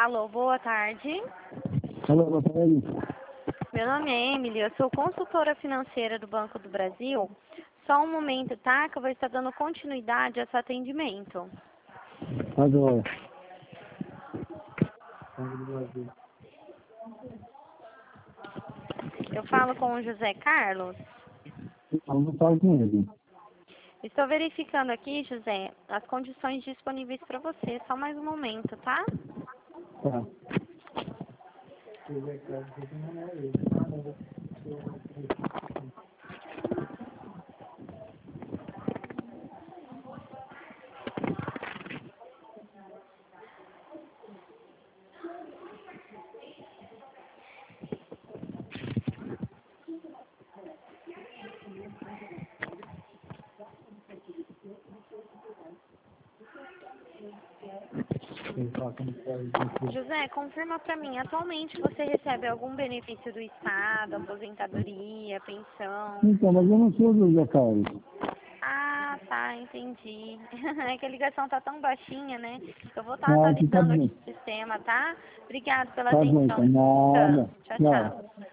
Alô, boa tarde. Alô, boa tarde. Meu nome é Emily, eu sou consultora financeira do Banco do Brasil. Só um momento, tá? Que eu vou estar dando continuidade a seu atendimento. Agora. Eu falo com o José Carlos. Não falo com ele. Estou verificando aqui, José, as condições disponíveis para você. Só mais um momento, tá? Tá. José, confirma para mim, atualmente você recebe algum benefício do Estado, aposentadoria, pensão? Então, mas eu não sou do José Carlos. Ah, tá, entendi. É que a ligação tá tão baixinha, né? Eu vou estar Ah, que tá atualizando aqui bom. o sistema, tá? Obrigado pela Tá bom, atenção. então. Nada. Tchau, Tchau. tchau.